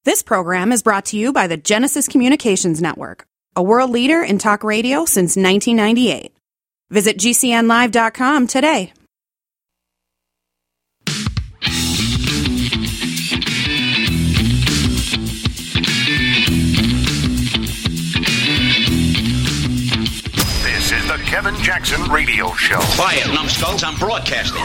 This program is brought to you by the Genesis Communications Network, a world leader in talk radio since 1998. Visit GCNlive.com today. This is the Kevin Jackson Radio Show. Quiet, numbskulls, I'm broadcasting.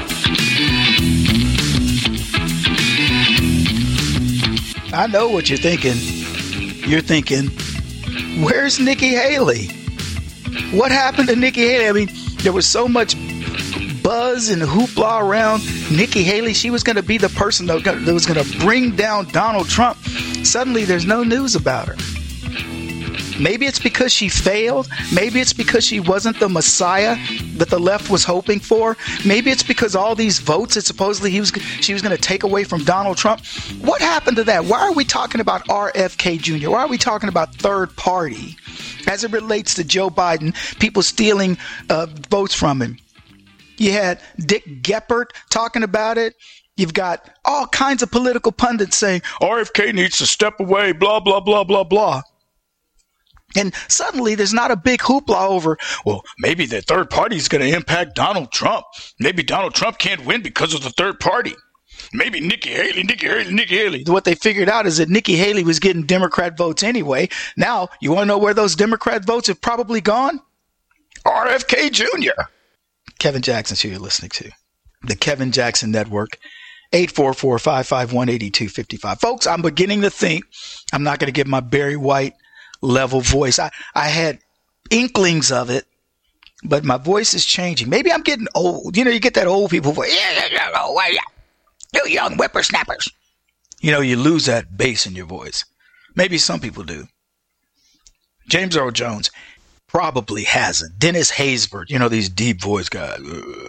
I know what you're thinking. You're thinking, where's Nikki Haley? What happened to Nikki Haley? I mean, there was so much buzz and hoopla around Nikki Haley. She was going to be the person that was going to bring down Donald Trump. Suddenly, there's no news about her. Maybe it's because she failed. Maybe it's because she wasn't the Messiah that the left was hoping for. Maybe it's because all these votes that supposedly she was going to take away from Donald Trump. What happened to that? Why are we talking about RFK Jr.? Why are we talking about third party as it relates to Joe Biden, people stealing votes from him? You had Dick Gephardt talking about it. You've got all kinds of political pundits saying RFK needs to step away, blah, blah, blah, blah, blah. And suddenly there's not a big hoopla over, well, maybe the third party is going to impact Donald Trump. Maybe Donald Trump can't win because of the third party. Maybe Nikki Haley. What they figured out is that Nikki Haley was getting Democrat votes anyway. Now, you want to know where those Democrat votes have probably gone? RFK Jr. Kevin Jackson's who you're listening to. The Kevin Jackson Network. 844-551-8255. Folks, I'm beginning to think I'm not going to get my Barry White level voice. I had inklings of it, but my voice is changing. Maybe I'm getting old. You know, you get that old people voice. You young whippersnappers. You know, you lose that bass in your voice. Maybe some people do. James Earl Jones probably hasn't. Dennis Haysbert, you know, these deep voice guys.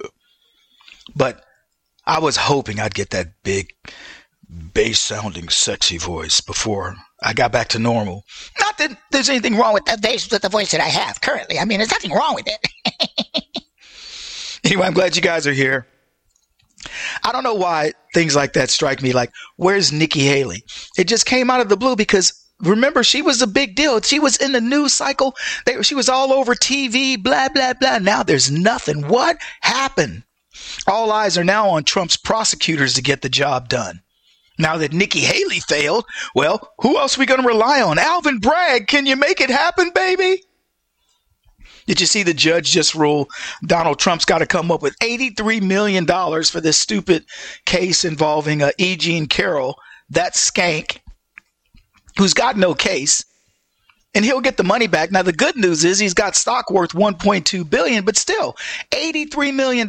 But I was hoping I'd get that big bass sounding sexy voice before I got back to normal. Not that there's anything wrong with the voice that I have currently. I mean, there's nothing wrong with it. Anyway, I'm glad you guys are here. I don't know why things like that strike me. Like, where's Nikki Haley? It just came out of the blue because, remember, she was a big deal. She was in the news cycle. She was all over TV, blah, blah, blah. Now there's nothing. What happened? All eyes are now on Trump's prosecutors to get the job done. Now that Nikki Haley failed, well, who else are we going to rely on? Alvin Bragg, can you make it happen, baby? Did you see the judge just rule Donald Trump's got to come up with $83 million for this stupid case involving E. Jean Carroll, that skank, who's got no case, and he'll get the money back. Now, the good news is he's got stock worth $1.2 billion, but still, $83 million.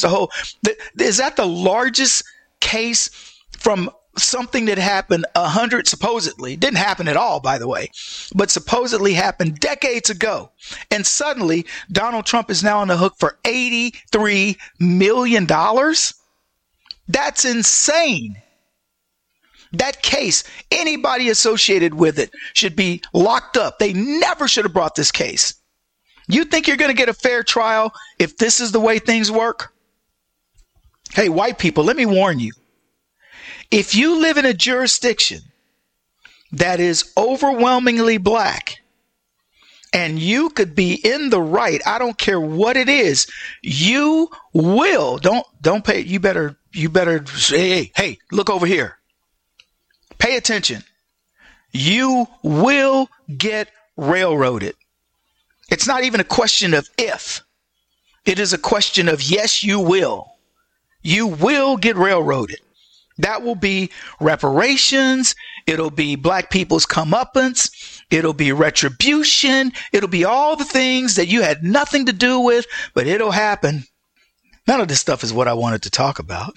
Is that the largest case from something that happened supposedly, didn't happen at all, by the way, but supposedly happened decades ago. And suddenly Donald Trump is now on the hook for $83 million. That's insane. That case, anybody associated with it should be locked up. They never should have brought this case. You think you're going to get a fair trial if this is the way things work? Hey, white people, let me warn you. If you live in a jurisdiction that is overwhelmingly black and you could be in the right, I don't care what it is, you will, don't pay, you better say, hey, look over here. Pay attention. You will get railroaded. It's not even a question of if. It is a question of yes, you will. You will get railroaded. That will be reparations. It'll be black people's comeuppance. It'll be retribution. It'll be all the things that you had nothing to do with, but it'll happen. None of this stuff is what I wanted to talk about.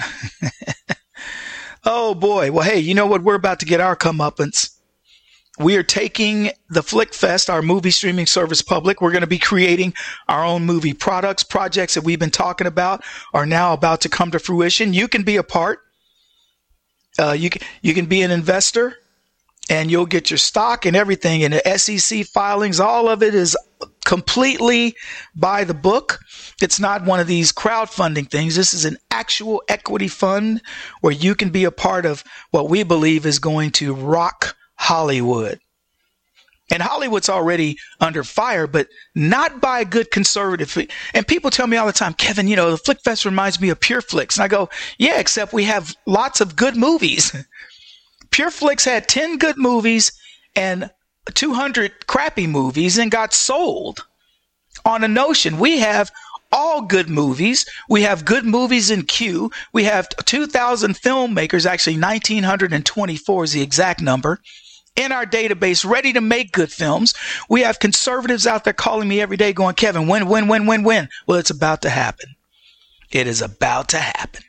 Oh boy. Well, hey, you know what? We're about to get our comeuppance. We are taking the Flick Fest, our movie streaming service, public. We're going to be creating our own movie products. Projects that we've been talking about are now about to come to fruition. You can be a part. You can be an investor, and you'll get your stock and everything. And the SEC filings, all of it is completely by the book. It's not one of these crowdfunding things. This is an actual equity fund where you can be a part of what we believe is going to rock Hollywood. And Hollywood's already under fire, but not by a good conservative. And people tell me all the time, Kevin, you know, the Flick Fest reminds me of Pure Flix. And I go, yeah, except we have lots of good movies. Pure Flix had 10 good movies and 200 crappy movies and got sold on a notion. We have all good movies. We have good movies in queue. We have 2,000 filmmakers, actually 1,924 is the exact number, in our database ready to make good films. We have conservatives out there calling me every day going, Kevin, when? Well, it's about to happen. It is about to happen.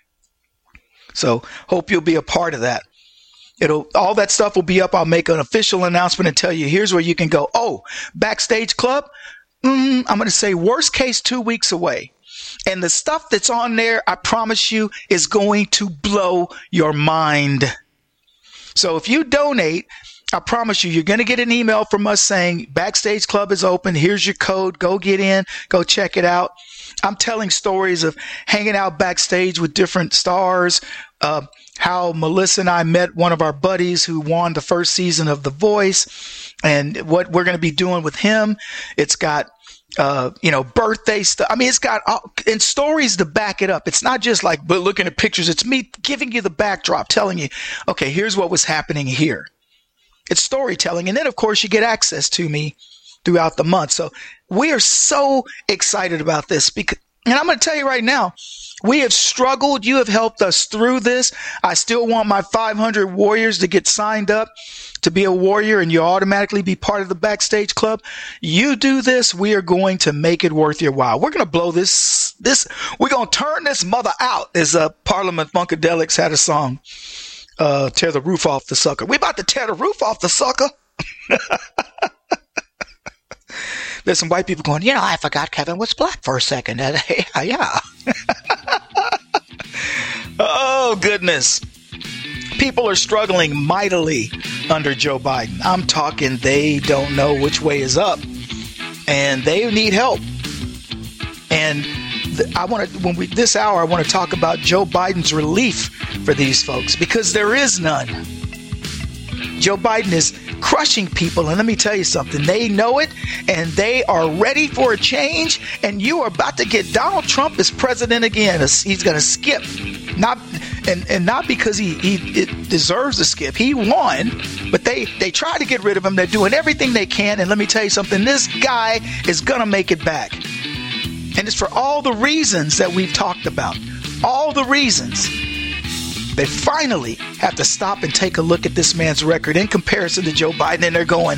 So hope you'll be a part of that. All that stuff will be up. I'll make an official announcement and tell you, here's where you can go. Oh, Backstage Club. I'm going to say worst case 2 weeks away. And the stuff that's on there, I promise you, is going to blow your mind. So if you donate, I promise you're going to get an email from us saying Backstage Club is open. Here's your code. Go get in. Go check it out. I'm telling stories of hanging out backstage with different stars, how Melissa and I met one of our buddies who won the first season of The Voice, and what we're going to be doing with him. It's got, birthday stuff. I mean, it's got and stories to back it up. It's not just like looking at pictures. It's me giving you the backdrop, telling you, okay, here's what was happening here. It's storytelling. And then, of course, you get access to me throughout the month. So we are so excited about this and I'm going to tell you right now, we have struggled. You have helped us through this. I still want my 500 warriors to get signed up to be a warrior, and you automatically be part of the Backstage Club. You do this, we are going to make it worth your while. We're going to blow this. We're going to turn this mother out, as Parliament Funkadelics had a song, tear the roof off the sucker. We're about to tear the roof off the sucker. There's some white people going, I forgot Kevin was black for a second. Yeah. Oh, goodness. People are struggling mightily under Joe Biden. I'm talking they don't know which way is up, and they need help. And I want to, this hour, I want to talk about Joe Biden's relief for these folks, because there is none. Joe Biden is crushing people, and let me tell you something. They know it, and they are ready for a change, and you are about to get Donald Trump as president again. He's going to skip. Not because he deserves to skip. He won, but they try to get rid of him. They're doing everything they can, and let me tell you something. This guy is going to make it back. And it's for all the reasons that we've talked about. All the reasons. They finally have to stop and take a look at this man's record in comparison to Joe Biden, and they're going,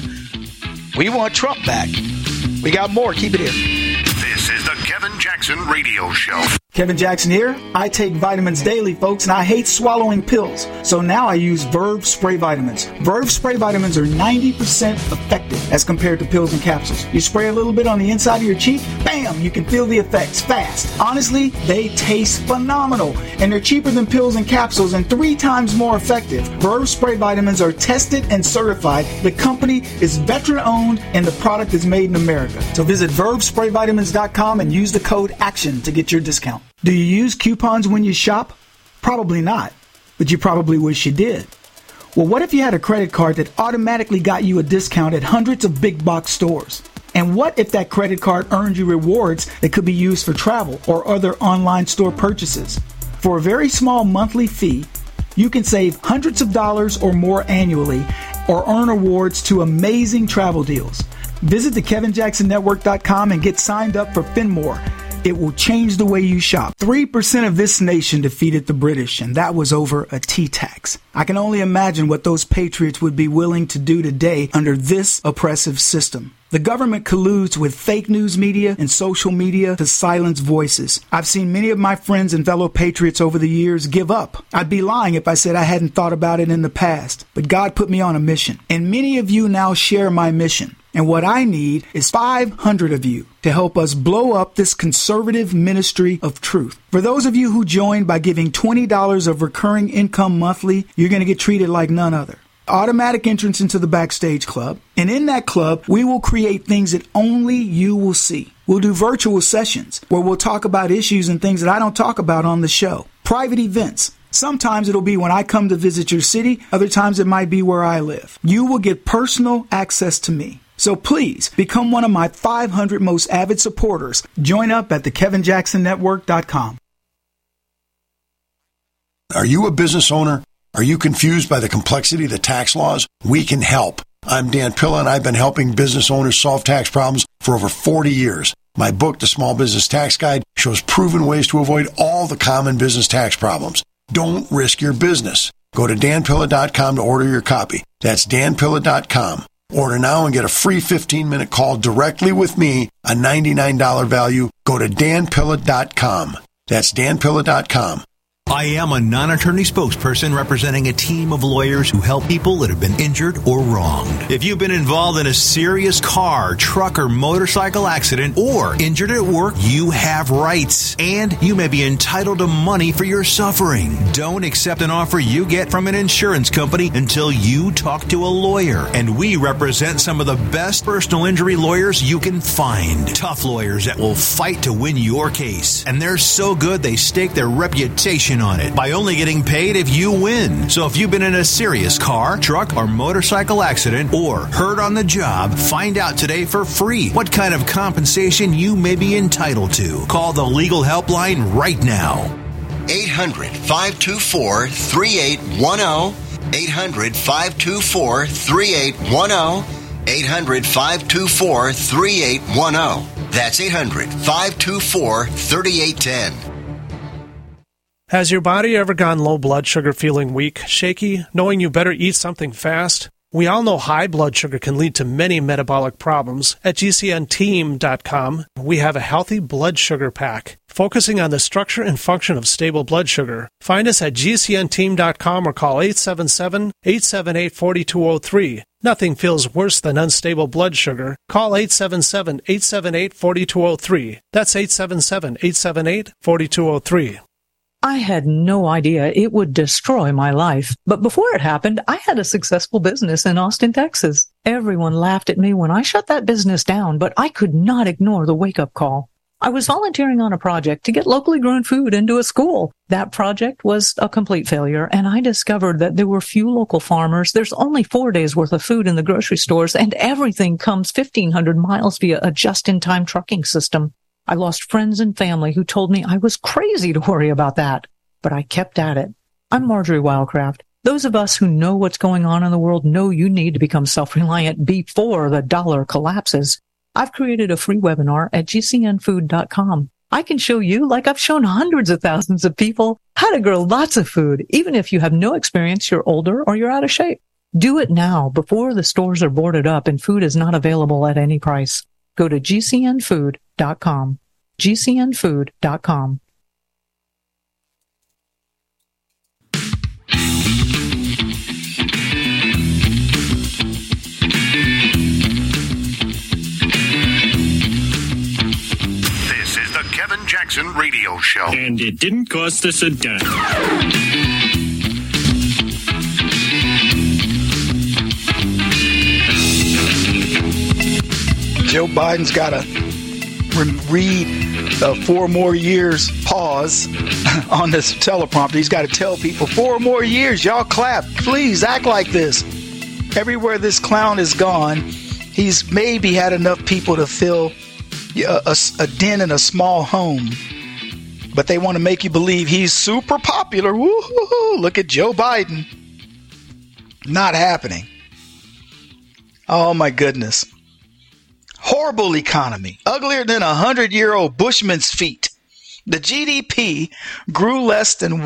we want Trump back. We got more. Keep it here. This is the Kevin Jackson Radio Show. Kevin Jackson here. I take vitamins daily, folks, and I hate swallowing pills. So now I use Verve Spray Vitamins. Verve Spray Vitamins are 90% effective as compared to pills and capsules. You spray a little bit on the inside of your cheek, bam, you can feel the effects fast. Honestly, they taste phenomenal, and they're cheaper than pills and capsules and 3 times more effective. Verve Spray Vitamins are tested and certified. The company is veteran-owned, and the product is made in America. So visit VerveSprayVitamins.com and use the code ACTION to get your discount. Do you use coupons when you shop? Probably not, but you probably wish you did. Well, what if you had a credit card that automatically got you a discount at hundreds of big box stores? And what if that credit card earned you rewards that could be used for travel or other online store purchases? For a very small monthly fee, you can save hundreds of dollars or more annually or earn awards to amazing travel deals. Visit the KevinJacksonNetwork.com and get signed up for Finmore. It will change the way you shop. 3% of this nation defeated the British, and that was over a tea tax. I can only imagine what those patriots would be willing to do today under this oppressive system. The government colludes with fake news media and social media to silence voices. I've seen many of my friends and fellow patriots over the years give up. I'd be lying if I said I hadn't thought about it in the past, but God put me on a mission, and many of you now share my mission. And what I need is 500 of you to help us blow up this conservative ministry of truth. For those of you who join by giving $20 of recurring income monthly, you're going to get treated like none other. automatic entrance into the Backstage Club. And in that club, we will create things that only you will see. We'll do virtual sessions where we'll talk about issues and things that I don't talk about on the show. Private events. Sometimes it'll be when I come to visit your city. Other times it might be where I live. You will get personal access to me. So please become one of my 500 most avid supporters. Join up at thekevinjacksonnetwork.com. Are you a business owner? Are you confused by the complexity of the tax laws? We can help. I'm Dan Pilla, and I've been helping business owners solve tax problems for over 40 years. My book, The Small Business Tax Guide, shows proven ways to avoid all the common business tax problems. Don't risk your business. Go to danpilla.com to order your copy. That's danpilla.com. Order now and get a free 15-minute call directly with me, a $99 value. Go to danpilla.com. That's danpilla.com. I am a non-attorney spokesperson representing a team of lawyers who help people that have been injured or wronged. If you've been involved in a serious car, truck, or motorcycle accident or injured at work, you have rights, and you may be entitled to money for your suffering. Don't accept an offer you get from an insurance company until you talk to a lawyer. And we represent some of the best personal injury lawyers you can find. Tough lawyers that will fight to win your case. And they're so good they stake their reputation on it by only getting paid if you win. So if you've been in a serious car, truck, or motorcycle accident or hurt on the job, find out today for free what kind of compensation you may be entitled to. Call the legal helpline right now. 800-524-3810. 800-524-3810. 800-524-3810. That's 800-524-3810. Has your body ever gone low blood sugar, feeling weak, shaky, knowing you better eat something fast? We all know high blood sugar can lead to many metabolic problems. At GCNteam.com, we have a healthy blood sugar pack, focusing on the structure and function of stable blood sugar. Find us at GCNteam.com or call 877-878-4203. Nothing feels worse than unstable blood sugar. Call 877-878-4203. That's 877-878-4203. I had no idea it would destroy my life. But before it happened, I had a successful business in Austin, Texas. Everyone laughed at me when I shut that business down, but I could not ignore the wake-up call. I was volunteering on a project to get locally grown food into a school. That project was a complete failure, and I discovered that there were few local farmers. There's only 4 days worth of food in the grocery stores, and everything comes 1,500 miles via a just-in-time trucking system. I lost friends and family who told me I was crazy to worry about that, but I kept at it. I'm Marjorie Wildcraft. Those of us who know what's going on in the world know you need to become self-reliant before the dollar collapses. I've created a free webinar at gcnfood.com. I can show you, like I've shown hundreds of thousands of people, how to grow lots of food, even if you have no experience, you're older, or you're out of shape. Do it now before the stores are boarded up and food is not available at any price. Go to gcnfood.com. gcnfood.com. This is the Kevin Jackson Radio Show. And it didn't cost us a dime. Joe Biden's got to read 4 more years pause on this teleprompter. He's got to tell people 4 more years. Y'all clap. Please act like this. Everywhere this clown is gone, he's maybe had enough people to fill a den in a small home. But they want to make you believe he's super popular. Woo-hoo-hoo. Look at Joe Biden. Not happening. Oh, my goodness. Horrible economy, uglier than 100-year-old Bushman's feet. The GDP grew less than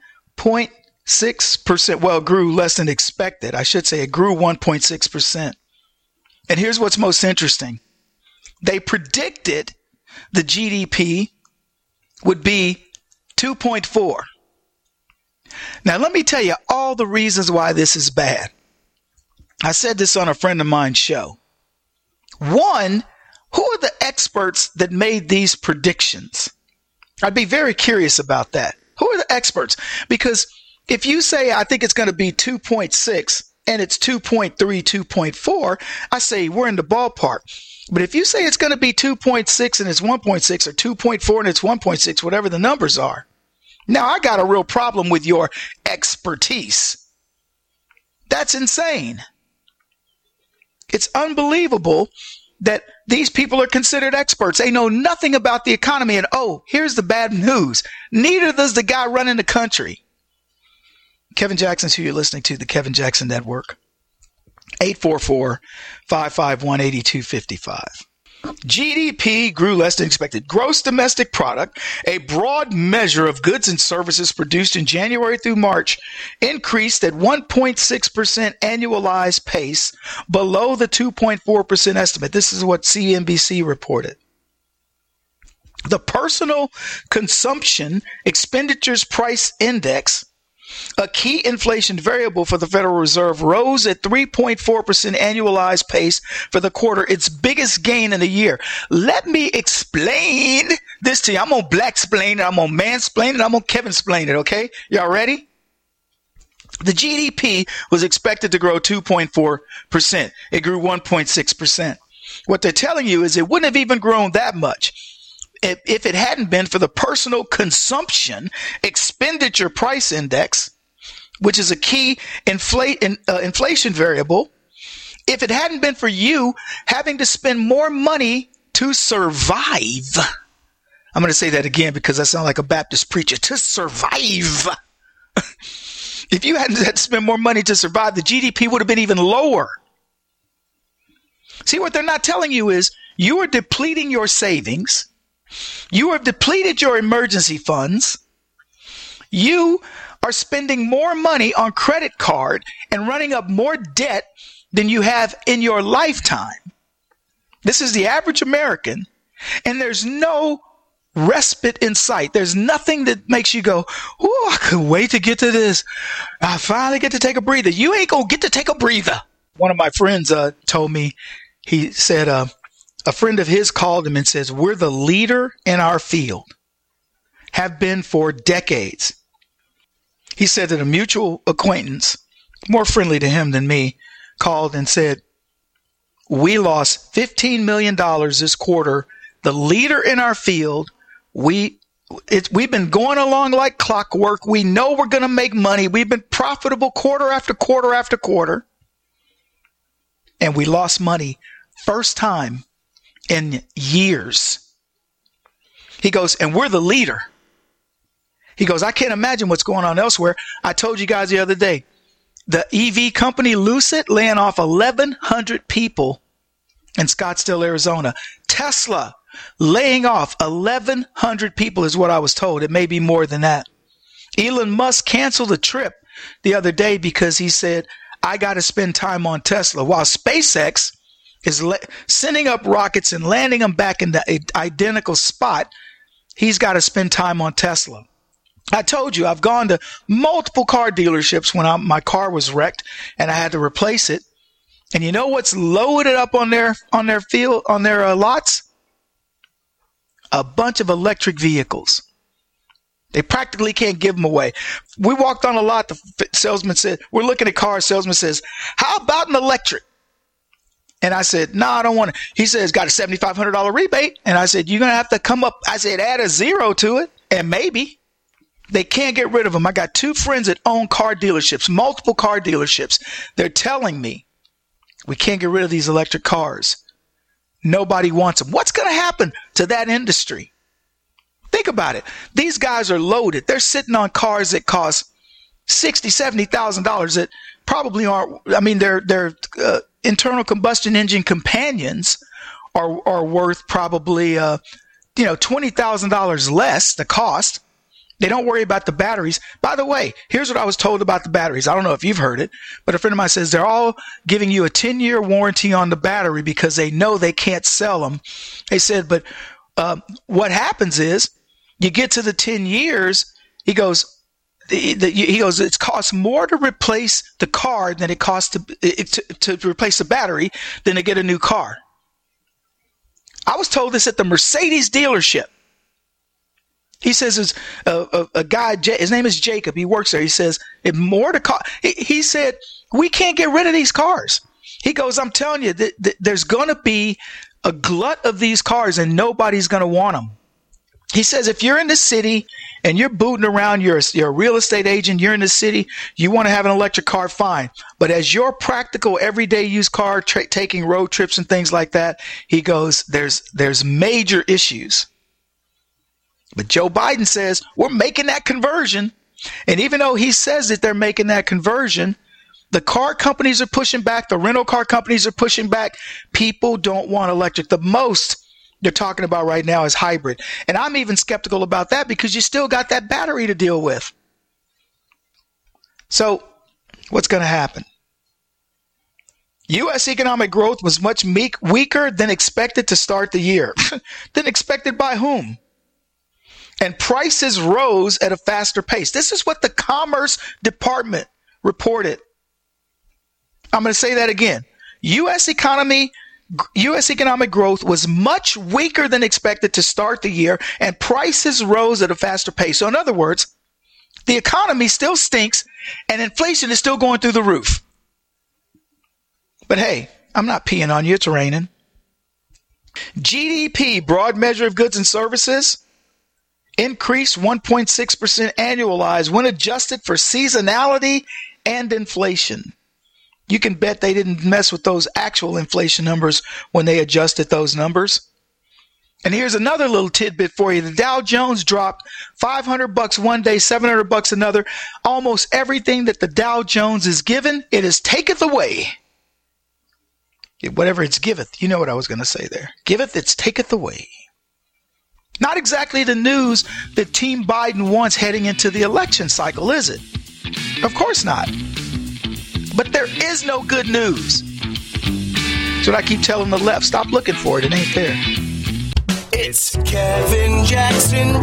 1.6%. Well, grew less than expected. I should say it grew 1.6%. And here's what's most interesting. They predicted the GDP would be 2.4. Now, let me tell you all the reasons why this is bad. I said this on a friend of mine's show. One, who are the experts that made these predictions? I'd be very curious about that. Who are the experts? Because if you say, I think it's going to be 2.6, and it's 2.3, 2.4, I say we're in the ballpark. But if you say it's going to be 2.6 and it's 1.6 or 2.4 and it's 1.6, whatever the numbers are, now I got a real problem with your expertise. That's insane. It's unbelievable that these people are considered experts. They know nothing about the economy. And oh, here's the bad news. Neither does the guy running the country. Kevin Jackson's who you're listening to, the Kevin Jackson Network. 844-551-8255. GDP grew less than expected. Gross domestic product, a broad measure of goods and services produced in January through March, increased at 1.6% annualized pace, below the 2.4% estimate. This is what CNBC reported. The Personal Consumption Expenditures Price Index, a key inflation variable for the Federal Reserve, rose at 3.4% annualized pace for the quarter, its biggest gain in a year. Let me explain this to you. I'm going to black-splain it, I'm going to mansplain it, I'm going to Kevin-splain it, okay? Y'all ready? The GDP was expected to grow 2.4%. It grew 1.6%. What they're telling you is it wouldn't have even grown that much if it hadn't been for the Personal Consumption Expenditure Price Index, which is a key inflation variable. If it hadn't been for you having to spend more money to survive, I'm going to say that again because I sound like a Baptist preacher, to survive. If you hadn't had to spend more money to survive, the GDP would have been even lower. See, what they're not telling you is you are depleting your savings. You have depleted your emergency funds. You are spending more money on credit card and running up more debt than you have in your lifetime. This is the average American, and there's no respite in sight. There's nothing that makes you go, oh, I could wait to get to this. I finally get to take a breather. You ain't going to get to take a breather. One of my friends told me, he said, a friend of his called him and says, we're the leader in our field, have been for decades. He said that a mutual acquaintance, more friendly to him than me, called and said, we lost $15 million this quarter. The leader in our field, we've been going along like clockwork. We know we're going to make money. We've been profitable quarter after quarter after quarter. And we lost money first time in years. He goes, and we're the leader. He goes, I can't imagine what's going on elsewhere. I told you guys the other day, the EV company Lucid laying off 1,100 people in Scottsdale, Arizona. Tesla laying off 1,100 people is what I was told. It may be more than that. Elon Musk canceled a trip the other day because he said, I got to spend time on Tesla. While SpaceX is sending up rockets and landing them back in the identical spot, he's got to spend time on Tesla. I told you, I've gone to multiple car dealerships when my car was wrecked and I had to replace it. And you know what's loaded up on their lots? A bunch of electric vehicles. They practically can't give them away. We walked on a lot. The salesman said, we're looking at cars. Salesman says, how about an electric? And I said, no, I don't want it. He says, got a $7,500 rebate. And I said, you're going to have to come up. I said, add a zero to it. And maybe. They can't get rid of them. I got two friends that own car dealerships, multiple car dealerships. They're telling me we can't get rid of these electric cars. Nobody wants them. What's going to happen to that industry? Think about it. These guys are loaded. They're sitting on cars that cost $60,000, $70,000 that probably aren't. I mean, their internal combustion engine companions are worth probably $20,000 less the cost. They don't worry about the batteries. By the way, here's what I was told about the batteries. I don't know if you've heard it, but a friend of mine says they're all giving you a 10-year warranty on the battery because they know they can't sell them. They said, but what happens is you get to the 10 years, he goes, it costs more to replace the car than it costs to replace the battery than to get a new car. I was told this at the Mercedes dealership. He says it's a guy, his name is Jacob. He works there. He says, if more to cost, he said, We can't get rid of these cars. He goes, I'm telling you, there's going to be a glut of these cars and nobody's going to want them. He says, if you're in the city and you're booting around, you're a real estate agent, you're in the city, you want to have an electric car, fine. But as your practical everyday used car taking road trips and things like that, he goes, there's major issues. But Joe Biden says, we're making that conversion. And even though he says that they're making that conversion, the car companies are pushing back. The rental car companies are pushing back. People don't want electric. The most they're talking about right now is hybrid. And I'm even skeptical about that because you still got that battery to deal with. So what's going to happen? U.S. economic growth was much weaker than expected to start the year. Than expected by whom? And prices rose at a faster pace. This is what the Commerce Department reported. I'm going to say that again. U.S. economic growth was much weaker than expected to start the year, and prices rose at a faster pace. So in other words, the economy still stinks, and inflation is still going through the roof. But hey, I'm not peeing on you. It's raining. GDP, broad measure of goods and services, increased 1.6% annualized when adjusted for seasonality and inflation. You can bet they didn't mess with those actual inflation numbers when they adjusted those numbers. And here's another little tidbit for you. The Dow Jones dropped $500 one day, $700 another. Almost everything that the Dow Jones is given, it is taketh away. Whatever it's giveth. You know what I was going to say there. Giveth, it's taketh away. Not exactly the news that Team Biden wants heading into the election cycle, is it? Of course not. But there is no good news. That's what I keep telling the left. Stop looking for it. It ain't there. It's Kevin Jackson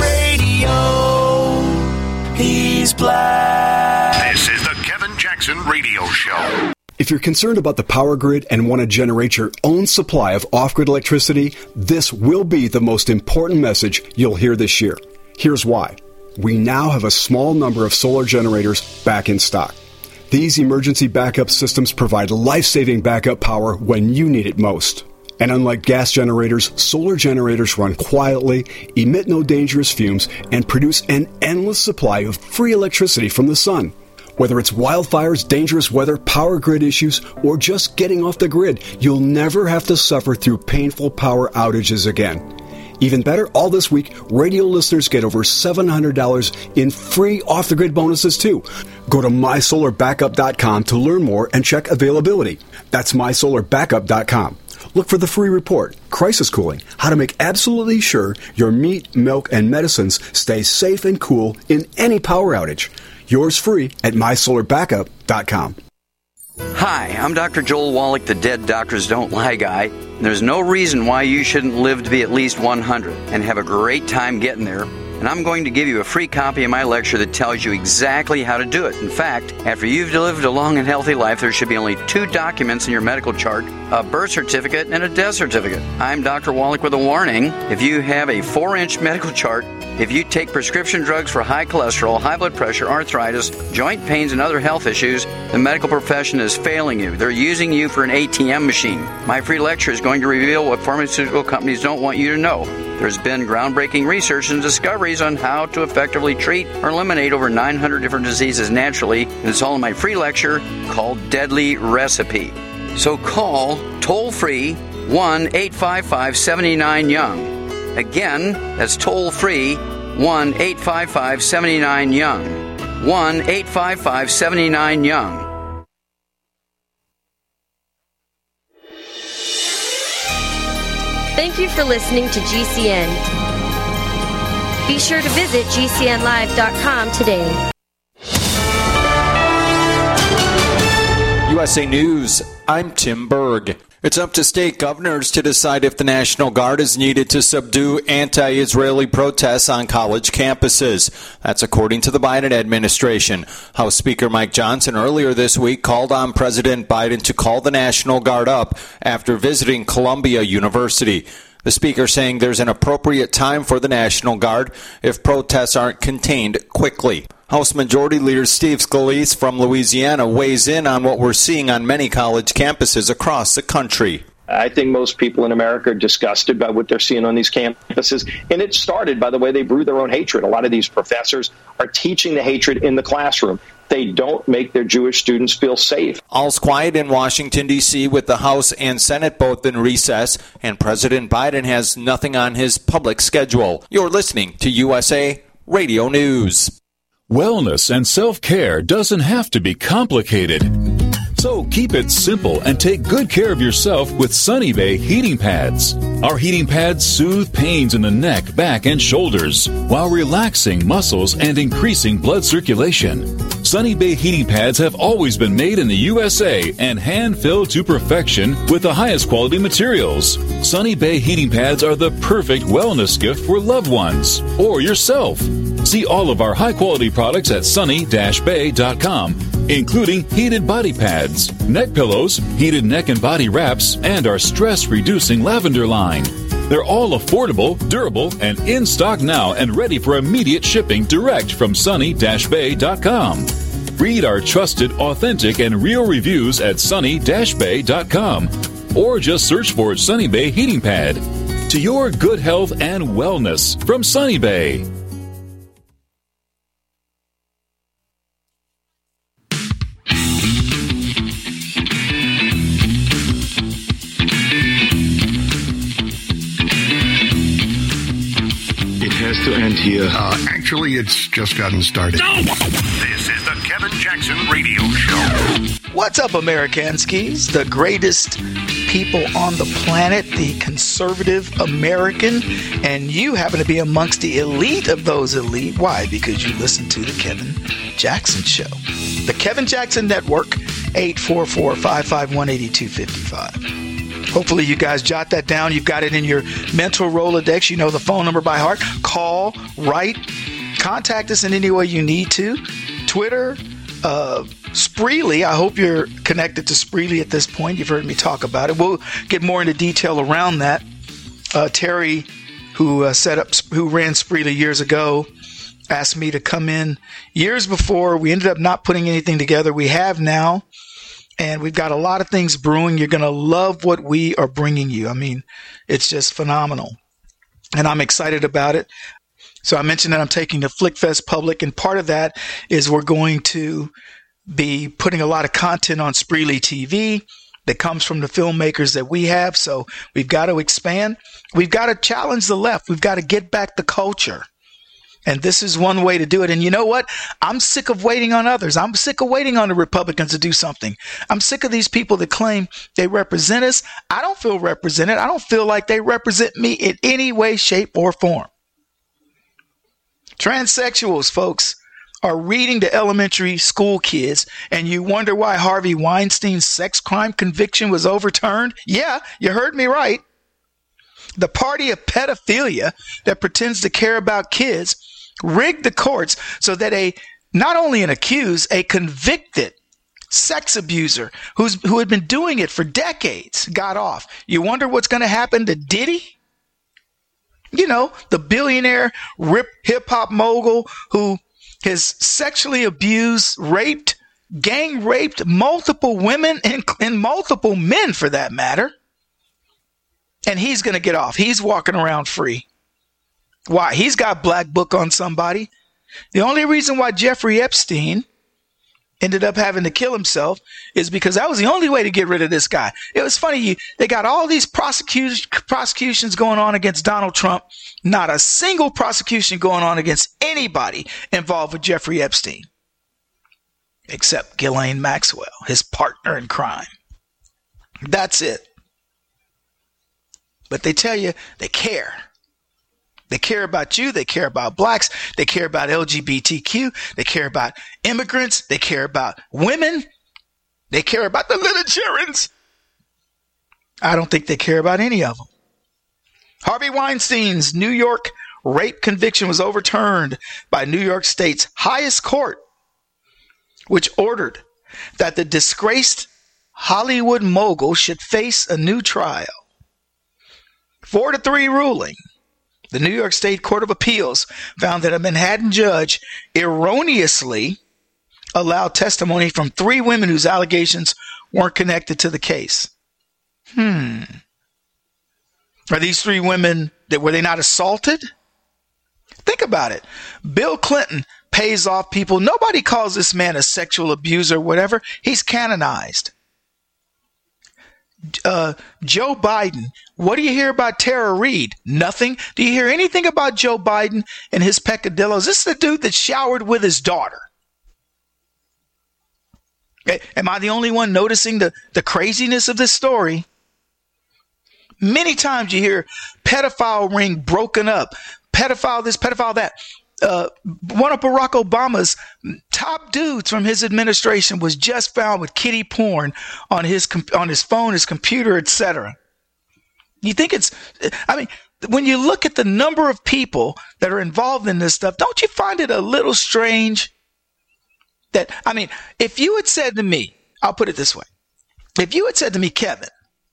Radio. He's black. This is the Kevin Jackson Radio Show. If you're concerned about the power grid and want to generate your own supply of off-grid electricity, this will be the most important message you'll hear this year. Here's why. We now have a small number of solar generators back in stock. These emergency backup systems provide life-saving backup power when you need it most. And unlike gas generators, solar generators run quietly, emit no dangerous fumes, and produce an endless supply of free electricity from the sun. Whether it's wildfires, dangerous weather, power grid issues, or just getting off the grid, you'll never have to suffer through painful power outages again. Even better, all this week, radio listeners get over $700 in free off-the-grid bonuses, too. Go to mysolarbackup.com to learn more and check availability. That's mysolarbackup.com. Look for the free report, Crisis Cooling, how to make absolutely sure your meat, milk, and medicines stay safe and cool in any power outage. Yours free at mysolarbackup.com. Hi, I'm Dr. Joel Wallach, the Dead Doctors Don't Lie guy. There's no reason why you shouldn't live to be at least 100 and have a great time getting there. And I'm going to give you a free copy of my lecture that tells you exactly how to do it. In fact, after you've lived a long and healthy life, there should be only 2 documents in your medical chart, a birth certificate and a death certificate. I'm Dr. Wallach with a warning. If you have a 4-inch medical chart, if you take prescription drugs for high cholesterol, high blood pressure, arthritis, joint pains, and other health issues, the medical profession is failing you. They're using you for an ATM machine. My free lecture is going to reveal what pharmaceutical companies don't want you to know. There's been groundbreaking research and discoveries on how to effectively treat or eliminate over 900 different diseases naturally, and it's all in my free lecture called Deadly Recipe. So call toll-free 1-855-79-YOUNG. Again, that's toll-free 1-855-79-YOUNG. 1-855-79-YOUNG. Thank you for listening to GCN. Be sure to visit GCNlive.com today. USA News, I'm Tim Berg. It's up to state governors to decide if the National Guard is needed to subdue anti-Israeli protests on college campuses. That's according to the Biden administration. House Speaker Mike Johnson earlier this week called on President Biden to call the National Guard up after visiting Columbia University. The speaker saying there's an appropriate time for the National Guard if protests aren't contained quickly. House Majority Leader Steve Scalise from Louisiana weighs in on what we're seeing on many college campuses across the country. I think most people in America are disgusted by what they're seeing on these campuses. And it started by the way they brew their own hatred. A lot of these professors are teaching the hatred in the classroom. They don't make their Jewish students feel safe. All's quiet in Washington, D.C., with the House and Senate both in recess, and President Biden has nothing on his public schedule. You're listening to USA Radio News. Wellness and self-care doesn't have to be complicated. So keep it simple and take good care of yourself with Sunny Bay heating pads. Our heating pads soothe pains in the neck, back, and shoulders while relaxing muscles and increasing blood circulation. Sunny Bay heating pads have always been made in the USA and hand-filled to perfection with the highest quality materials. Sunny Bay heating pads are the perfect wellness gift for loved ones or yourself. See all of our high-quality products at sunny-bay.com, including heated body pads, neck pillows, heated neck and body wraps, and our stress-reducing lavender line. They're all affordable, durable, and in stock now and ready for immediate shipping direct from sunny-bay.com. Read our trusted, authentic, and real reviews at sunny-bay.com or just search for Sunny Bay Heating Pad. To your good health and wellness from Sunny Bay. To end here. Actually, it's just gotten started. This is the Kevin Jackson Radio Show. What's up, Americanskis? The greatest people on the planet, the conservative American, and you happen to be amongst the elite of those elite. Why? Because you listen to the Kevin Jackson Show. The Kevin Jackson Network, 844-551-8255. Hopefully you guys jot that down. You've got it in your mental Rolodex. You know the phone number by heart. Call, write, contact us in any way you need to. Twitter, Spreely. I hope you're connected to Spreely at this point. You've heard me talk about it. We'll get more into detail around that. Terry, who ran Spreely years ago, asked me to come in years before. We ended up not putting anything together. We have now. And we've got a lot of things brewing. You're going to love what we are bringing you. I mean, it's just phenomenal. And I'm excited about it. So I mentioned that I'm taking the FlickFest public, and part of that is we're going to be putting a lot of content on Spreely TV that comes from the filmmakers that we have. So we've got to expand. We've got to challenge the left. We've got to get back the culture. And this is one way to do it. And you know what? I'm sick of waiting on others. I'm sick of waiting on the Republicans to do something. I'm sick of these people that claim they represent us. I don't feel represented. I don't feel like they represent me in any way, shape, or form. Transsexuals, folks, are reading to elementary school kids, and you wonder why Harvey Weinstein's sex crime conviction was overturned? Yeah, you heard me right. The party of pedophilia that pretends to care about kids rigged the courts so that not only an accused, a convicted sex abuser who had been doing it for decades got off. You wonder what's going to happen to Diddy? You know, the billionaire hip-hop mogul who has sexually abused, gang raped multiple women and multiple men for that matter. And he's going to get off. He's walking around free. Why? He's got black book on somebody. The only reason why Jeffrey Epstein ended up having to kill himself is because that was the only way to get rid of this guy. It was funny. They got all these prosecutions going on against Donald Trump. Not a single prosecution going on against anybody involved with Jeffrey Epstein. Except Ghislaine Maxwell, his partner in crime. That's it. But they tell you they care. They care about you. They care about blacks. They care about LGBTQ. They care about immigrants. They care about women. They care about the little childrens. I don't think they care about any of them. Harvey Weinstein's New York rape conviction was overturned by New York State's highest court, which ordered that the disgraced Hollywood mogul should face a new trial. 4-3 ruling The New York State Court of Appeals found that a Manhattan judge erroneously allowed testimony from 3 women whose allegations weren't connected to the case. Are these 3 women were they not assaulted? Think about it. Bill Clinton pays off people. Nobody calls this man a sexual abuser or whatever. He's canonized. Joe Biden. What do you hear about Tara Reid? Nothing. Do you hear anything about Joe Biden and his peccadillos? This is the dude that showered with his daughter. Am I the only one noticing the craziness of this story? Many times you hear pedophile ring broken up, pedophile this, pedophile that. One of Barack Obama's top dudes from his administration was just found with kiddie porn on his phone, his computer, etc. You think when you look at the number of people that are involved in this stuff, don't you find it a little strange that, if you had said to me, I'll put it this way. If you had said to me, Kevin,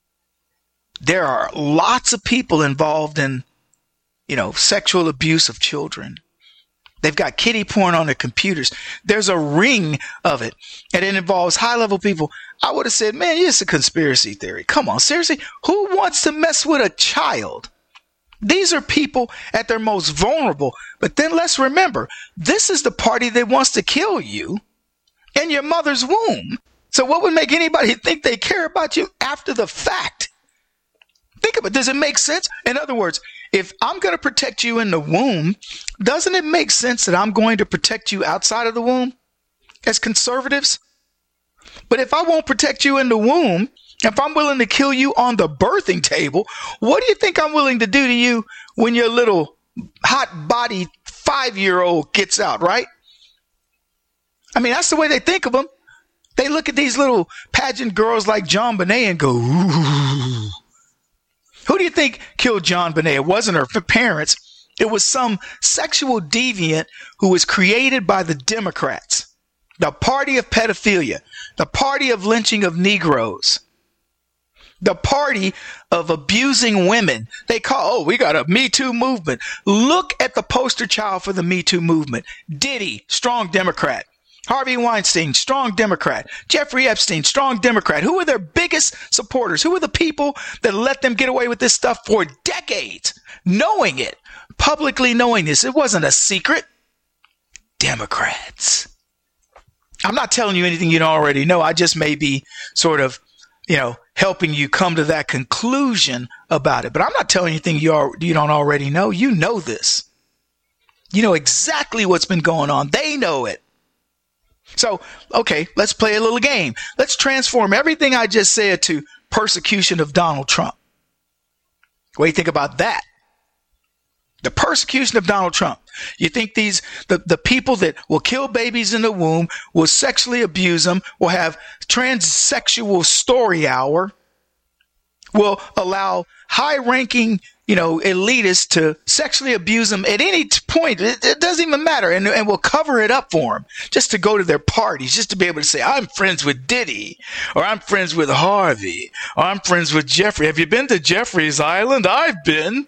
there are lots of people involved in, sexual abuse of children. They've got kiddie porn on their computers. There's a ring of it, and it involves high-level people. I would have said, man, it's a conspiracy theory. Come on, seriously? Who wants to mess with a child? These are people at their most vulnerable. But then let's remember, this is the party that wants to kill you in your mother's womb. So what would make anybody think they care about you after the fact? Think of it. Does it make sense? In other words, if I'm going to protect you in the womb, doesn't it make sense that I'm going to protect you outside of the womb as conservatives? But if I won't protect you in the womb, if I'm willing to kill you on the birthing table, what do you think I'm willing to do to you when your little hot body 5-year-old gets out, right? That's the way they think of them. They look at these little pageant girls like JonBenet and go, ooh. Who do you think killed JonBenet? It wasn't her parents. It was some sexual deviant who was created by the Democrats, the party of pedophilia, the party of lynching of Negroes, the party of abusing women. They call, we got a Me Too movement. Look at the poster child for the Me Too movement. Diddy, strong Democrat. Harvey Weinstein, strong Democrat. Jeffrey Epstein, strong Democrat. Who are their biggest supporters? Who are the people that let them get away with this stuff for decades? Knowing it, publicly knowing this. It wasn't a secret. Democrats. I'm not telling you anything you don't already know. I just may be sort of, helping you come to that conclusion about it. But I'm not telling you anything you don't already know. You know this. You know exactly what's been going on. They know it. So, okay, let's play a little game. Let's transform everything I just said to persecution of Donald Trump. What do you think about that? The persecution of Donald Trump. You think the people that will kill babies in the womb, will sexually abuse them, will have transsexual story hour, will allow high-ranking elitists to sexually abuse them at any point. It doesn't even matter. And we'll cover it up for them just to go to their parties, just to be able to say, I'm friends with Diddy, or I'm friends with Harvey, or I'm friends with Jeffrey. Have you been to Jeffrey's Island? I've been.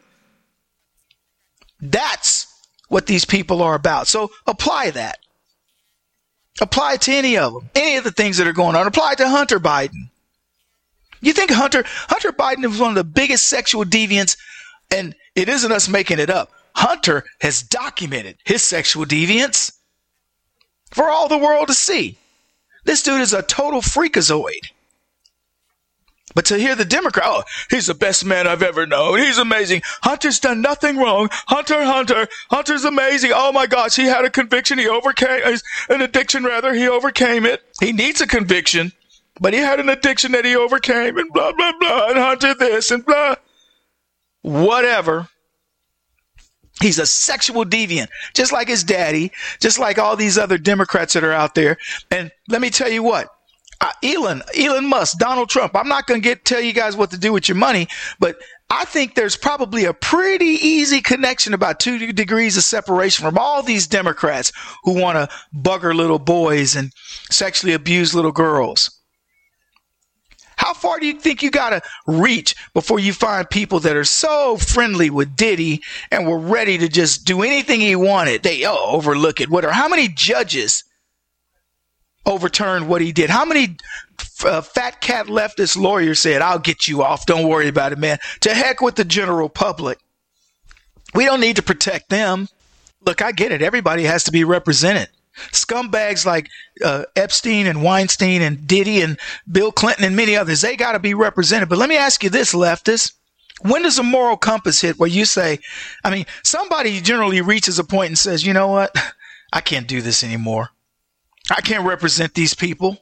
That's what these people are about. So apply that. Apply it to any of them, any of the things that are going on. Apply it to Hunter Biden. You think Hunter Biden was one of the biggest sexual deviants, and it isn't us making it up. Hunter has documented his sexual deviance for all the world to see. This dude is a total freakazoid. But to hear the Democrat, he's the best man I've ever known. He's amazing. Hunter's done nothing wrong. Hunter's amazing. Oh my gosh, he had a conviction. He overcame an addiction, rather. He overcame it. He needs a conviction, but he had an addiction that he overcame, and blah, blah, blah, and Hunter this and blah. Whatever. He's a sexual deviant, just like his daddy, just like all these other Democrats that are out there. And let me tell you what. Elon Musk, Donald Trump. I'm not going to tell you guys what to do with your money, but I think there's probably a pretty easy connection, about 2 degrees of separation from all these Democrats who want to bugger little boys and sexually abuse little girls. How far do you think you got to reach before you find people that are so friendly with Diddy and were ready to just do anything he wanted? They overlook it, whatever. How many judges overturned what he did? How many fat cat leftist lawyers said, I'll get you off, don't worry about it, man? To heck with the general public. We don't need to protect them. Look, I get it. Everybody has to be represented. Scumbags like Epstein and Weinstein and Diddy and Bill Clinton and many others, they got to be represented. But let me ask you this, leftists. When does a moral compass hit where you say, somebody generally reaches a point and says, you know what? I can't do this anymore. I can't represent these people.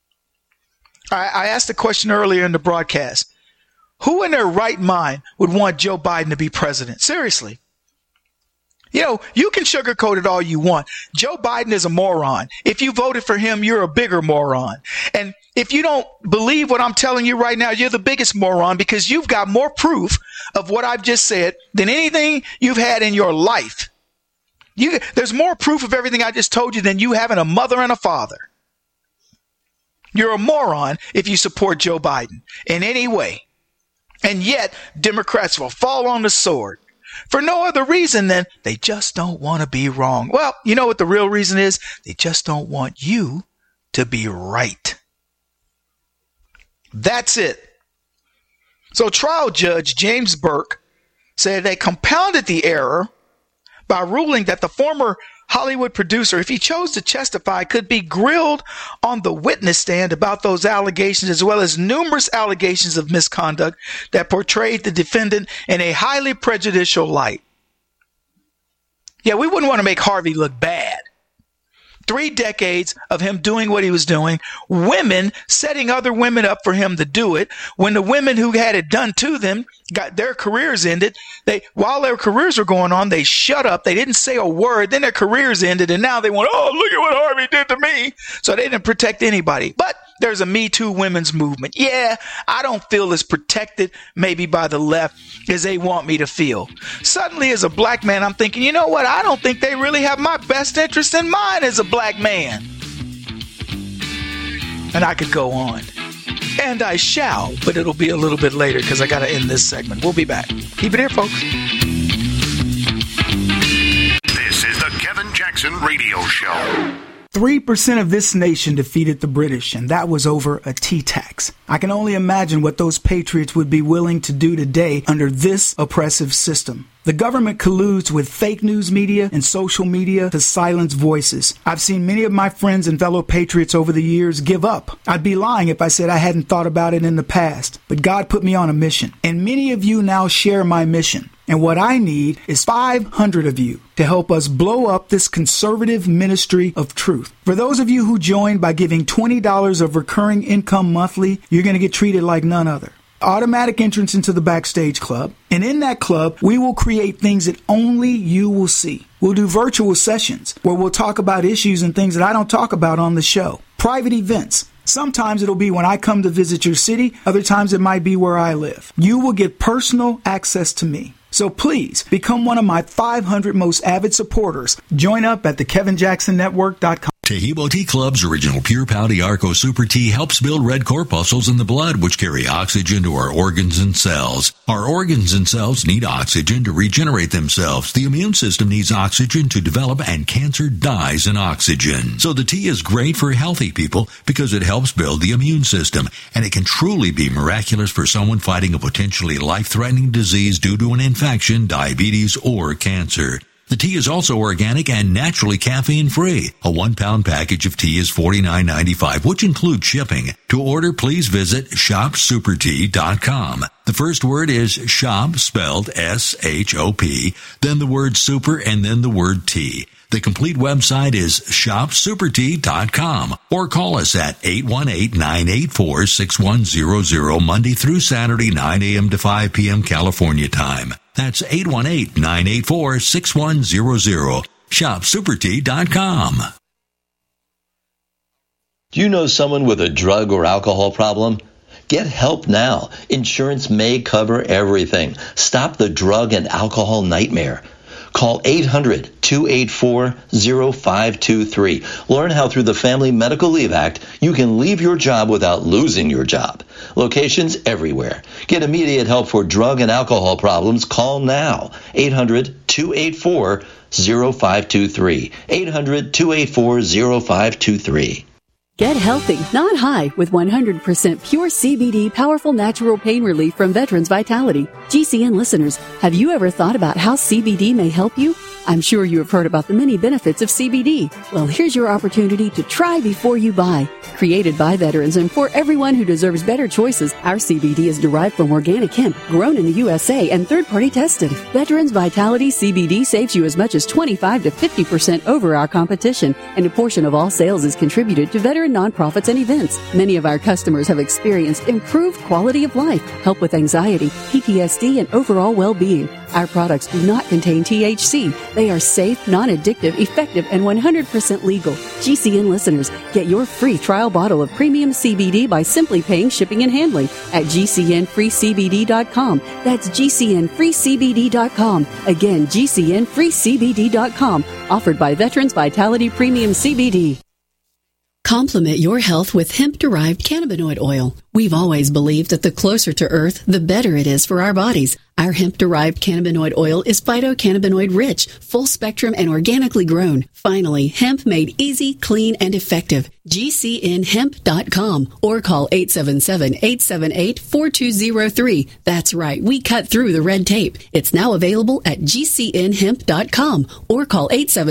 I asked the question earlier in the broadcast. Who in their right mind would want Joe Biden to be president? Seriously. You can sugarcoat it all you want. Joe Biden is a moron. If you voted for him, you're a bigger moron. And if you don't believe what I'm telling you right now, you're the biggest moron because you've got more proof of what I've just said than anything you've had in your life. There's more proof of everything I just told you than you having a mother and a father. You're a moron if you support Joe Biden in any way. And yet, Democrats will fall on the sword for no other reason than they just don't want to be wrong. Well, you know what the real reason is? They just don't want you to be right. That's it. So trial judge James Burke said they compounded the error by ruling that the former Hollywood producer, if he chose to testify, could be grilled on the witness stand about those allegations, as well as numerous allegations of misconduct that portrayed the defendant in a highly prejudicial light. Yeah, we wouldn't want to make Harvey look bad. 3 decades of him doing what he was doing, women setting other women up for him to do it. When the women who had it done to them got their careers ended, while their careers were going on, they shut up. They didn't say a word. Then their careers ended, and now they went, oh, look at what Harvey did to me. So they didn't protect anybody. But there's a Me Too women's movement. Yeah, I don't feel as protected maybe by the left as they want me to feel. Suddenly, as a black man, I'm thinking, you know what? I don't think they really have my best interest in mind as a black man. And I could go on. And I shall, but it'll be a little bit later because I got to end this segment. We'll be back. Keep it here, folks. This is the Kevin Jackson Radio Show. 3% of this nation defeated the British, and that was over a tea tax. I can only imagine what those patriots would be willing to do today under this oppressive system. The government colludes with fake news media and social media to silence voices. I've seen many of my friends and fellow patriots over the years give up. I'd be lying if I said I hadn't thought about it in the past, but God put me on a mission, and many of you now share my mission. And what I need is 500 of you to help us blow up this conservative ministry of truth. For those of you who joined by giving $20 of recurring income monthly, you're going to get treated like none other. Automatic entrance into the Backstage Club. And in that club, we will create things that only you will see. We'll do virtual sessions where we'll talk about issues and things that I don't talk about on the show. Private events. Sometimes it'll be when I come to visit your city. Other times it might be where I live. You will get personal access to me. So please become one of my 500 most avid supporters. Join up at thekevinjacksonnetwork.com. Tahibo Tea Club's original Pure Pouty Arco Super Tea helps build red corpuscles in the blood, which carry oxygen to our organs and cells. Our organs and cells need oxygen to regenerate themselves. The immune system needs oxygen to develop, and cancer dies in oxygen. So the tea is great for healthy people because it helps build the immune system, and it can truly be miraculous for someone fighting a potentially life-threatening disease due to an infection, diabetes, or cancer. The tea is also organic and naturally caffeine-free. A 1-pound package of tea is $49.95, which includes shipping. To order, please visit shopsupertea.com. The first word is shop, spelled S-H-O-P, then the word super, and then the word tea. The complete website is shopsupertea.com, or call us at 818-984-6100 Monday through Saturday, 9 a.m. to 5 p.m. California time. That's 818-984-6100. shopsupertea.com. Do you know someone with a drug or alcohol problem? Get help now. Insurance may cover everything. Stop the drug and alcohol nightmare. Call 800 800-284-0523. Learn how through the Family Medical Leave Act, you can leave your job without losing your job. Locations everywhere. Get immediate help for drug and alcohol problems. Call now. 800-284-0523. 800-284-0523. Get healthy, not high, with 100% pure CBD powerful natural pain relief from Veterans Vitality. GCN listeners, have you ever thought about how CBD may help you? I'm sure you have heard about the many benefits of CBD. Well, here's your opportunity to try before you buy. Created by veterans and for everyone who deserves better choices, our CBD is derived from organic hemp, grown in the USA and third-party tested. Veterans Vitality CBD saves you as much as 25 to 50% over our competition, and a portion of all sales is contributed to veteran nonprofits and events. Many of our customers have experienced improved quality of life, help with anxiety, PTSD, and overall well-being. Our products do not contain THC. They are safe, non-addictive, effective, and 100% legal. GCN listeners, get your free trial bottle of premium CBD by simply paying shipping and handling at GCNFreeCBD.com. That's GCNFreeCBD.com. Again, GCNFreeCBD.com. Offered by Veterans Vitality Premium CBD. Complement your health with hemp-derived cannabinoid oil. We've always believed that the closer to Earth, the better it is for our bodies. Our hemp-derived cannabinoid oil is phytocannabinoid-rich, full-spectrum, and organically grown. Finally, hemp made easy, clean, and effective. GCNHemp.com or call 877-878-4203. That's right, we cut through the red tape. It's now available at GCNHemp.com or call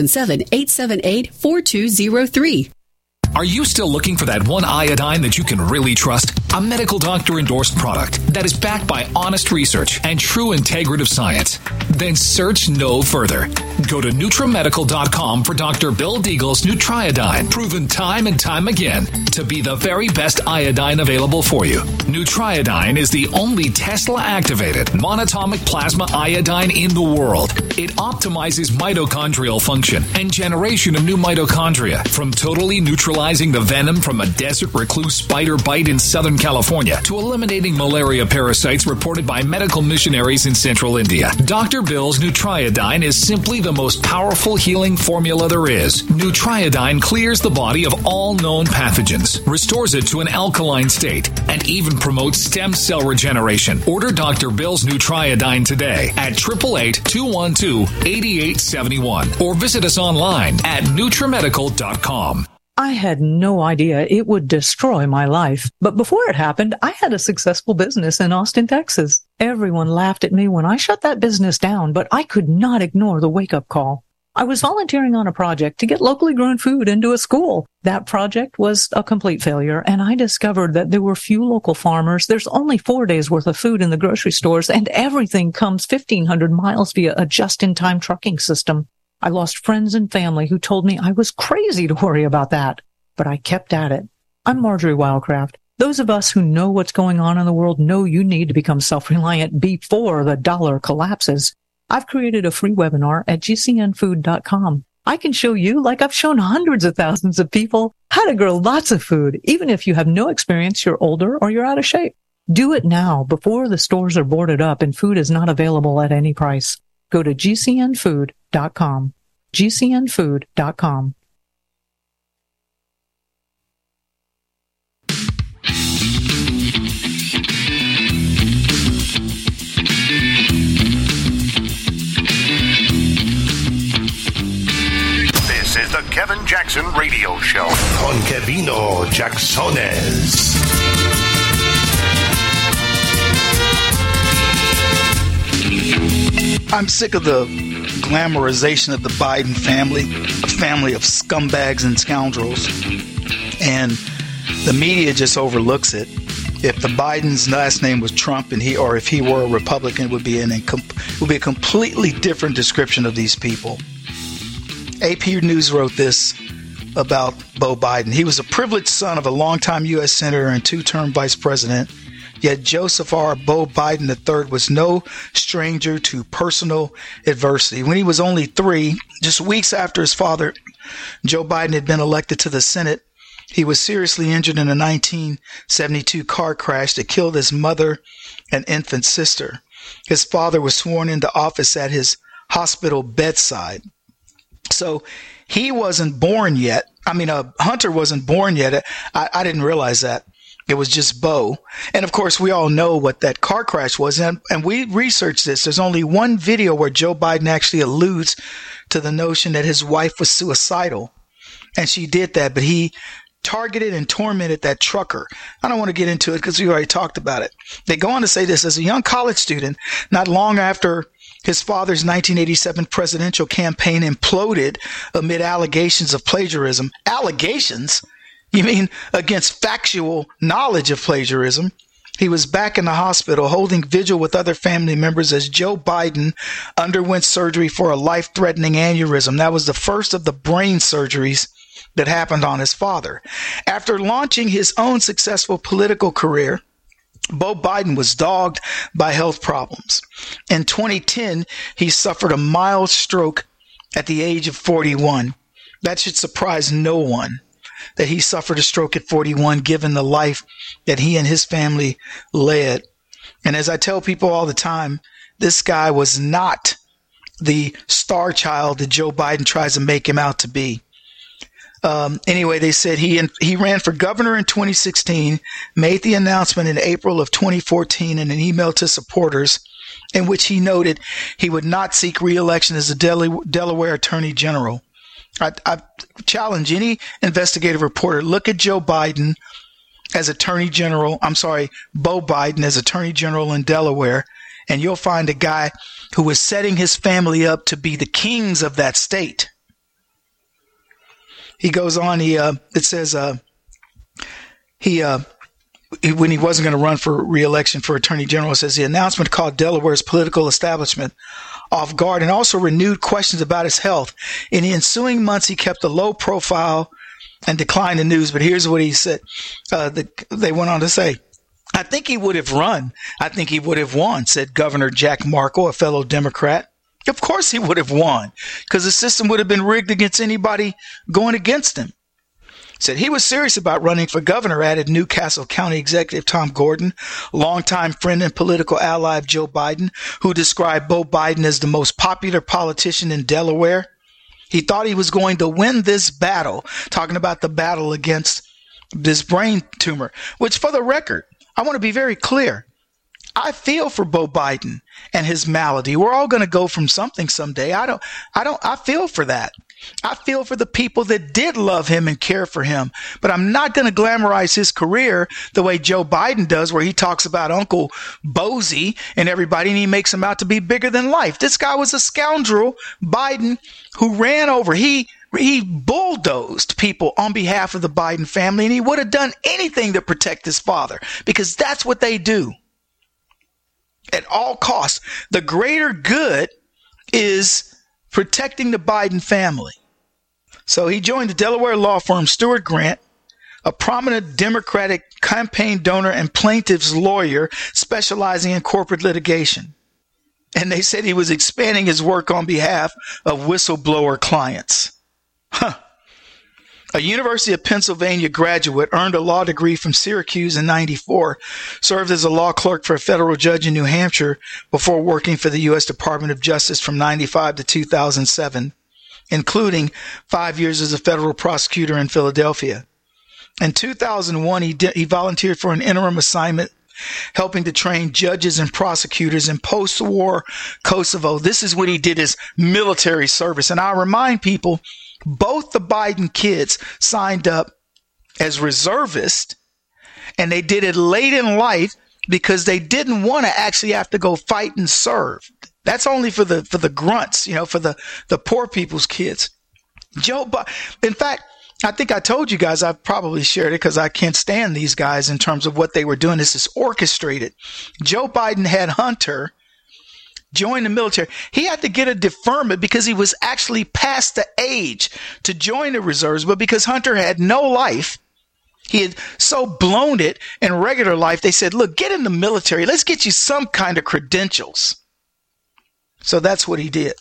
877-878-4203. Are you still looking for that one iodine that you can really trust? A medical doctor endorsed product that is backed by honest research and true integrative science? Then search no further. Go to NutriMedical.com for Dr. Bill Deagle's Nutriodine, proven time and time again to be the very best iodine available for you. Nutriodine is the only Tesla-activated monatomic plasma iodine in the world. It optimizes mitochondrial function and generation of new mitochondria from totally neutralizing the venom from a desert recluse spider bite in Southern California to eliminating malaria parasites reported by medical missionaries in central India. Dr. Bill's Nutriodine is simply the most powerful healing formula there is. Nutriodine clears the body of all known pathogens, restores it to an alkaline state, and even promotes stem cell regeneration. Order Dr. Bill's Nutriodine today at 888-212-8871 or visit us online at NutriMedical.com. I had no idea it would destroy my life. But before it happened, I had a successful business in Austin, Texas. Everyone laughed at me when I shut that business down, but I could not ignore the wake-up call. I was volunteering on a project to get locally grown food into a school. That project was a complete failure, and I discovered that there were few local farmers. There's only 4 days worth of food in the grocery stores, and everything comes 1,500 miles via a just-in-time trucking system. I lost friends and family who told me I was crazy to worry about that, but I kept at it. I'm Marjorie Wildcraft. Those of us who know what's going on in the world know you need to become self-reliant before the dollar collapses. I've created a free webinar at GCNfood.com. I can show you, like I've shown hundreds of thousands of people, how to grow lots of food, even if you have no experience, you're older, or you're out of shape. Do it now before the stores are boarded up and food is not available at any price. Go to GCNfood.com. GCNfood.com. This is the Kevin Jackson Radio Show. Con Kevino Jacksones. I'm sick of the glamorization of the Biden family, a family of scumbags and scoundrels, and the media just overlooks it. If the Biden's last name was Trump and if he were a Republican, it would be a completely different description of these people. AP News wrote this about Beau Biden. He was a privileged son of a longtime U.S. Senator and two-term vice president. Yet Joseph R. Beau Biden III was no stranger to personal adversity. When he was only 3, just weeks after his father, Joe Biden, had been elected to the Senate, he was seriously injured in a 1972 car crash that killed his mother and infant sister. His father was sworn into office at his hospital bedside. So he wasn't born yet. I mean, Hunter wasn't born yet. I didn't realize that. It was just Bo. And of course, we all know what that car crash was. And we researched this. There's only one video where Joe Biden actually alludes to the notion that his wife was suicidal. And she did that, but he targeted and tormented that trucker. I don't want to get into it because we already talked about it. They go on to say this: as a young college student, not long after his father's 1987 presidential campaign imploded amid allegations of plagiarism. Allegations? You mean against factual knowledge of plagiarism? He was back in the hospital holding vigil with other family members as Joe Biden underwent surgery for a life-threatening aneurysm. That was the first of the brain surgeries that happened on his father. After launching his own successful political career, Bo Biden was dogged by health problems. In 2010, he suffered a mild stroke at the age of 41. That should surprise no one that he suffered a stroke at 41, given the life that he and his family led. And as I tell people all the time, this guy was not the star child that Joe Biden tries to make him out to be. Anyway, they said he ran for governor in 2016, made the announcement in April of 2014 in an email to supporters in which he noted he would not seek re-election as a Delaware Attorney General. I challenge any investigative reporter, look at Joe Biden as Attorney General. I'm sorry, Bo Biden as Attorney General in Delaware, and you'll find a guy who was setting his family up to be the kings of that state. He goes on, it says when he wasn't going to run for re-election for Attorney General, it says the announcement caught Delaware's political establishment off guard and also renewed questions about his health. In the ensuing months, he kept a low profile and declined the news. But here's what he said. They went on to say, I think he would have run. I think he would have won, said Governor Jack Markle, a fellow Democrat. Of course he would have won, because the system would have been rigged against anybody going against him. Said he was serious about running for governor, added Newcastle County Executive Tom Gordon, longtime friend and political ally of Joe Biden, who described Bo Biden as the most popular politician in Delaware. He thought he was going to win this battle, talking about the battle against this brain tumor, which, for the record, I want to be very clear. I feel for Bo Biden and his malady. We're all going to go from something someday. I feel for that. I feel for the people that did love him and care for him, but I'm not going to glamorize his career the way Joe Biden does, where he talks about Uncle Bozy and everybody, and he makes him out to be bigger than life. This guy was a scoundrel, Biden, who ran over. He bulldozed people on behalf of the Biden family, and he would have done anything to protect his father, because that's what they do. At all costs. The greater good is protecting the Biden family. So he joined the Delaware law firm Stewart Grant, a prominent Democratic campaign donor and plaintiff's lawyer specializing in corporate litigation. And they said he was expanding his work on behalf of whistleblower clients. A University of Pennsylvania graduate, earned a law degree from Syracuse in 1994, served as a law clerk for a federal judge in New Hampshire before working for the U.S. Department of Justice from 1995 to 2007, including 5 years as a federal prosecutor in Philadelphia. In 2001, he volunteered for an interim assignment helping to train judges and prosecutors in post-war Kosovo. This is when he did his military service. And I remind people, both the Biden kids signed up as reservists, and they did it late in life because they didn't want to actually have to go fight and serve. That's only for the grunts, for the poor people's kids. In fact, I think I told you guys, I've probably shared it because I can't stand these guys in terms of what they were doing. This is orchestrated. Joe Biden had Hunter join the military. He had to get a deferment because he was actually past the age to join the reserves, but because Hunter had no life, he had so blown it in regular life, they said, look, get in the military. Let's get you some kind of credentials. So that's what he did.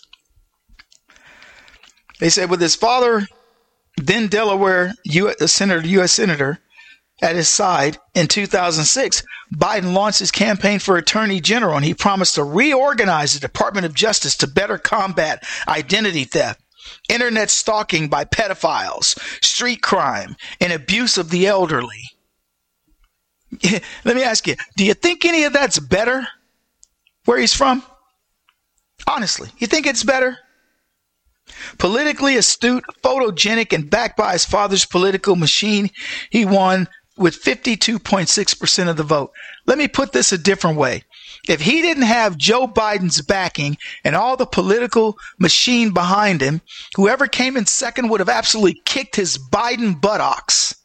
They said with his father, then Delaware U.S. Senator, at his side in 2006, Biden launched his campaign for Attorney General, and he promised to reorganize the Department of Justice to better combat identity theft. internet stalking by pedophiles, street crime, and abuse of the elderly. Let me ask you, do you think any of that's better where he's from? Honestly, you think it's better? Politically astute, photogenic, and backed by his father's political machine, he won with 52.6% of the vote. Let me put this a different way. If he didn't have Joe Biden's backing and all the political machine behind him, whoever came in second would have absolutely kicked his Biden buttocks.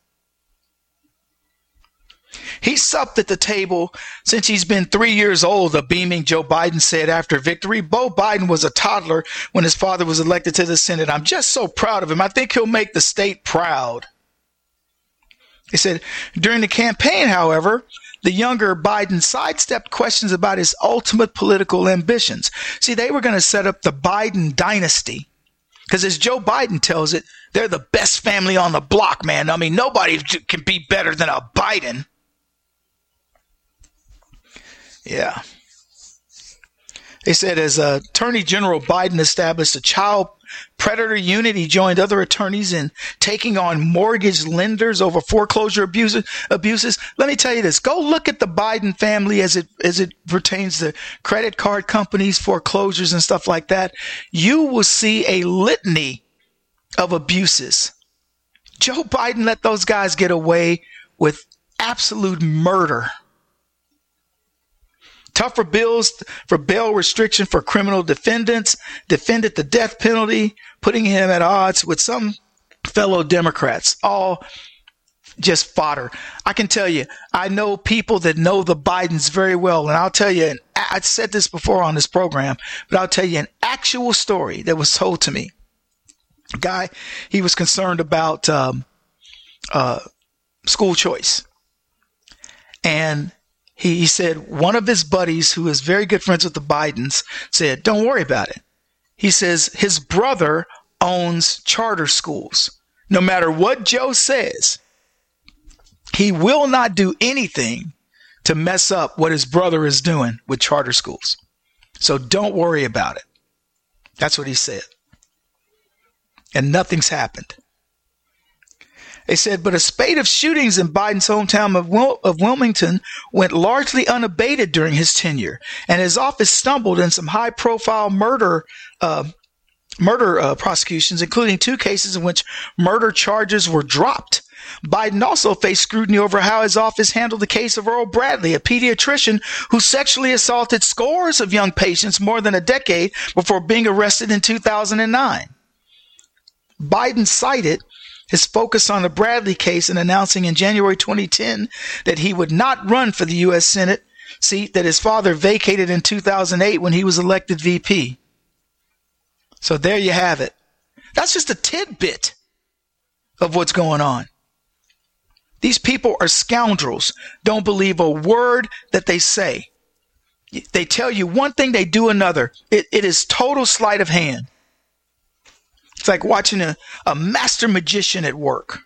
He supped at the table since he's been 3 years old, a beaming Joe Biden said after victory. Beau Biden was a toddler when his father was elected to the Senate. I'm just so proud of him. I think he'll make the state proud. He said, during the campaign, however, the younger Biden sidestepped questions about his ultimate political ambitions. See, they were going to set up the Biden dynasty because, as Joe Biden tells it, they're the best family on the block, man. I mean, nobody can be better than a Biden. Yeah. They said as Attorney General Biden established a child predator unit, he joined other attorneys in taking on mortgage lenders over foreclosure abuses. Let me tell you this. Go look at the Biden family as it pertains to credit card companies, foreclosures, and stuff like that. You will see a litany of abuses. Joe Biden let those guys get away with absolute murder. Tougher bills for bail restriction for criminal defendants, defended the death penalty, putting him at odds with some fellow Democrats. All just fodder. I can tell you, I know people that know the Bidens very well. And I'll tell you, and I said this before on this program, but I'll tell you an actual story that was told to me. A guy, he was concerned about school choice. And he said one of his buddies, who is very good friends with the Bidens, said, don't worry about it. He says his brother owns charter schools. No matter what Joe says, he will not do anything to mess up what his brother is doing with charter schools. So don't worry about it. That's what he said. And nothing's happened. They said, but a spate of shootings in Biden's hometown of Wilmington went largely unabated during his tenure, and his office stumbled in some high-profile murder prosecutions, including 2 cases in which murder charges were dropped. Biden also faced scrutiny over how his office handled the case of Earl Bradley, a pediatrician who sexually assaulted scores of young patients more than a decade before being arrested in 2009. Biden cited his focus on the Bradley case in announcing in January 2010 that he would not run for the U.S. Senate seat that his father vacated in 2008 when he was elected VP. So there you have it. That's just a tidbit of what's going on. These people are scoundrels. Don't believe a word that they say. They tell you one thing, they do another. It is total sleight of hand. It's like watching a master magician at work.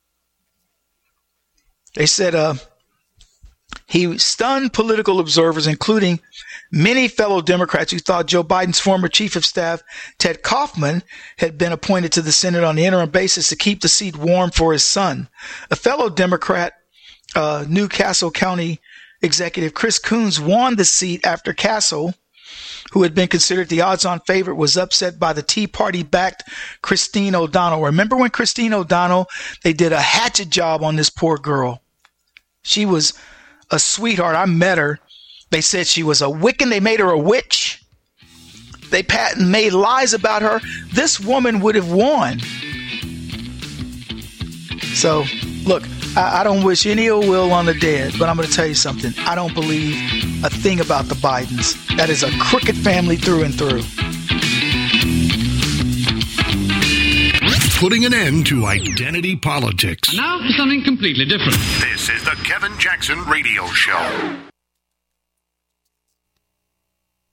They said he stunned political observers, including many fellow Democrats who thought Joe Biden's former chief of staff, Ted Kaufman, had been appointed to the Senate on the interim basis to keep the seat warm for his son. A fellow Democrat, New Castle County Executive Chris Coons, won the seat after Castle, who had been considered the odds-on favorite, was upset by the Tea Party-backed Christine O'Donnell. Remember when Christine O'Donnell, they did a hatchet job on this poor girl. She was a sweetheart. I met her. They said she was a Wiccan. They made her a witch. They made lies about her. This woman would have won. So, look, I don't wish any ill will on the dead, but I'm going to tell you something. I don't believe a thing about the Bidens. That is a crooked family through and through. Putting an end to identity politics. And now for something completely different. This is the Kevin Jackson Radio Show.